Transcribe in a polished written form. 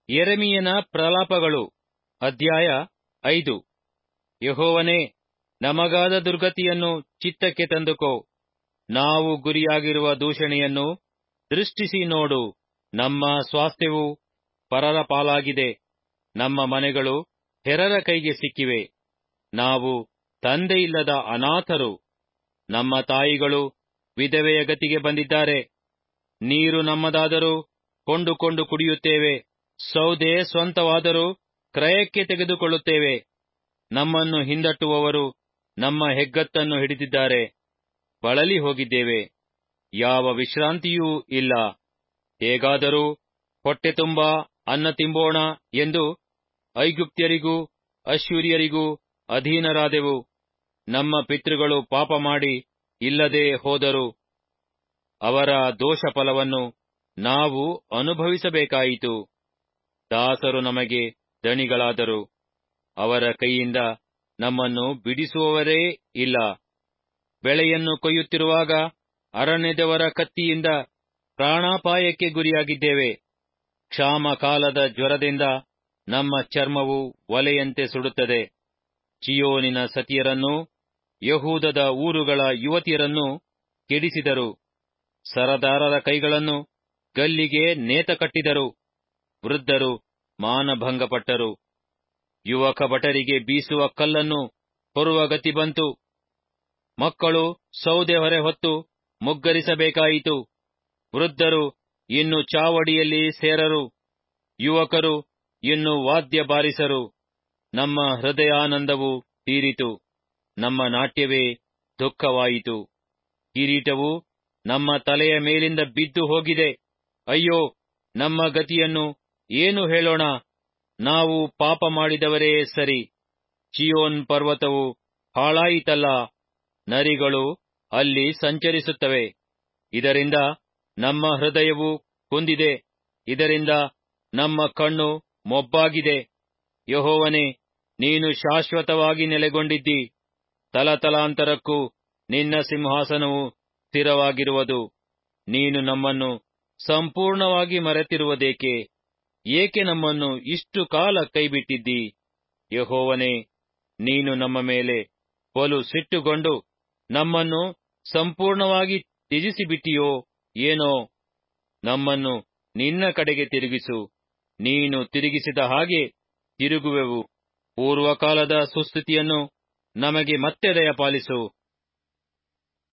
ಯೆರೆಮೀಯನ ಪ್ರಲಾಪಗಳು ಅಧ್ಯಾಯ 5. ಯೆಹೋವನೇ, ನಮಗಾದ ದುರ್ಗತಿಯನ್ನು ಚಿತ್ತಕ್ಕೆ ತಂದುಕೋ. ನಾವು ಗುರಿಯಾಗಿರುವ ದೂಷಣೆಯನ್ನು ದೃಷ್ಟಿಸಿ ನೋಡು. ನಮ್ಮ ಸ್ವಾಸ್ಥ್ಯವು ಪರರ ಪಾಲಾಗಿದೆ, ನಮ್ಮ ಮನೆಗಳು ಹೆರರ ಕೈಗೆ ಸಿಕ್ಕಿವೆ. ನಾವು ತಂದೆಯಿಲ್ಲದ ಅನಾಥರು, ನಮ್ಮ ತಾಯಿಗಳು ವಿಧವೆಯ ಗತಿಗೆ ಬಂದಿದ್ದಾರೆ. ನೀರು ನಮ್ಮದಾದರೂ ಕೊಂಡುಕೊಂಡು ಕುಡಿಯುತ್ತೇವೆ, ಸೌದೆ ಸ್ವಂತವಾದರೂ ಕ್ರಯಕ್ಕೆ ತೆಗೆದುಕೊಳ್ಳುತ್ತೇವೆ. ನಮ್ಮನ್ನು ಹಿಂದಟ್ಟುವವರು ನಮ್ಮ ಹೆಗ್ಗತ್ತನ್ನು ಹಿಡಿದಿದ್ದಾರೆ. ಬಳಲಿ ಹೋಗಿದ್ದೇವೆ, ಯಾವ ವಿಶ್ರಾಂತಿಯೂ ಇಲ್ಲ. ಹೇಗಾದರೂ ಹೊಟ್ಟೆ ತುಂಬಾ ಅನ್ನ ತಿಂಬೋಣ ಎಂದು ಐಗುಪ್ತ್ಯರಿಗೂ ಅಶ್ಶೂರ್ಯರಿಗೂ ಅಧೀನರಾದೆವು. ನಮ್ಮ ಪಿತೃಗಳು ಪಾಪ ಮಾಡಿ ಇಲ್ಲದೆ ಹೋದರು. ಅವರ ದೋಷಫಲವನ್ನು ನಾವು ಅನುಭವಿಸಬೇಕಾಯಿತು. ದಾಸರು ನಮಗೆ ದಣಿಗಳಾದರು, ಅವರ ಕೈಯಿಂದ ನಮ್ಮನ್ನು ಬಿಡಿಸುವವರೇ ಇಲ್ಲ. ಬೆಳೆಯನ್ನು ಕೊಯ್ಯುತ್ತಿರುವಾಗ ಅರಣ್ಯದವರ ಕತ್ತಿಯಿಂದ ಪ್ರಾಣಾಪಾಯಕ್ಕೆ ಗುರಿಯಾಗಿದ್ದೇವೆ. ಕ್ಷಾಮಕಾಲದ ಜ್ವರದಿಂದ ನಮ್ಮ ಚರ್ಮವು ಒಲೆಯಂತೆ ಸುಡುತ್ತದೆ. ಚೀಯೋನಿನ ಸತಿಯರನ್ನೂ ಯಹೂದದ ಊರುಗಳ ಯುವತಿಯರನ್ನೂ ಕೆಡಿಸಿದರು. ಸರದಾರರ ಕೈಗಳನ್ನು ಗಲ್ಲಿಗೆ ನೇತ ಕಟ್ಟಿದರು. ವೃದ್ಧರು ಮಾನಭಂಗಪಟ್ಟರು. ಯುವಕ ಭಟರಿಗೆ ಬೀಸುವ ಕಲ್ಲನ್ನು ಹೊರುವ ಗತಿ ಬಂತು. ಮಕ್ಕಳು ಸೌದೆ ಹೊರೆ ಹೊತ್ತು ಮುಗ್ಗರಿಸಬೇಕಾಯಿತು. ವೃದ್ಧರು ಇನ್ನು ಚಾವಡಿಯಲ್ಲಿ ಸೇರರು, ಯುವಕರು ಇನ್ನು ವಾದ್ಯ ಬಾರಿಸರು. ನಮ್ಮ ಹೃದಯಾನಂದವು ತೀರಿತು, ನಮ್ಮ ನಾಟ್ಯವೇ ದುಃಖವಾಯಿತು. ಕಿರೀಟವು ನಮ್ಮ ತಲೆಯ ಮೇಲಿಂದ ಬಿದ್ದು ಹೋಗಿದೆ. ಅಯ್ಯೋ, ನಮ್ಮ ಗತಿಯನ್ನು ಏನು ಹೇಳೋಣ? ನಾವು ಪಾಪ ಮಾಡಿದವರೇ ಸರಿ. ಚೀಯೋನ್ ಪರ್ವತವು ಹಾಳಾಯಿತಲ್ಲ, ನರಿಗಳು ಅಲ್ಲಿ ಸಂಚರಿಸುತ್ತವೆ. ಇದರಿಂದ ನಮ್ಮ ಹೃದಯವು ಕುಂದಿದೆ, ಇದರಿಂದ ನಮ್ಮ ಕಣ್ಣು ಮೊಬ್ಬಾಗಿದೆ. ಯೆಹೋವನೇ, ನೀನು ಶಾಶ್ವತವಾಗಿ ನೆಲೆಗೊಂಡಿದ್ದಿ. ತಲತಲಾಂತರಕ್ಕೂ ನಿನ್ನ ಸಿಂಹಾಸನವು ಸ್ಥಿರವಾಗಿರುವುದು. ನೀನು ನಮ್ಮನ್ನು ಸಂಪೂರ್ಣವಾಗಿ ಮರೆತಿರುವುದೇಕೆ? ಏಕೆ ನಮ್ಮನ್ನು ಇಷ್ಟು ಕಾಲ ಕೈಬಿಟ್ಟಿದ್ದಿ? ಯೆಹೋವನೇ, ನೀನು ನಮ್ಮ ಮೇಲೆ ಬಲು ಸಿಟ್ಟುಗೊಂಡು ನಮ್ಮನ್ನು ಸಂಪೂರ್ಣವಾಗಿ ತ್ಯಜಿಸಿಬಿಟ್ಟಿಯೋ ಏನೋ? ನಮ್ಮನ್ನು ನಿನ್ನ ಕಡೆಗೆ ತಿರುಗಿಸು, ನೀನು ತಿರುಗಿಸಿದ ಹಾಗೆ ತಿರುಗುವೆವು. ಪೂರ್ವಕಾಲದ ಸುಸ್ಥಿತಿಯನ್ನು ನಮಗೆ ಮತ್ತೆ ದಯಪಾಲಿಸು.